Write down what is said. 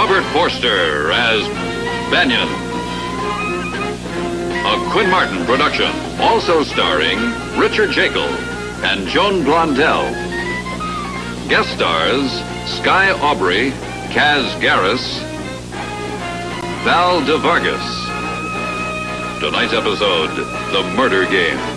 Robert Forster as Banyan. A Quinn Martin production, also starring Richard Jekyll and Joan Blondell. Guest stars Sky Aubrey, Kaz Garris, Val de Vargas. Tonight's episode, The Murder Game.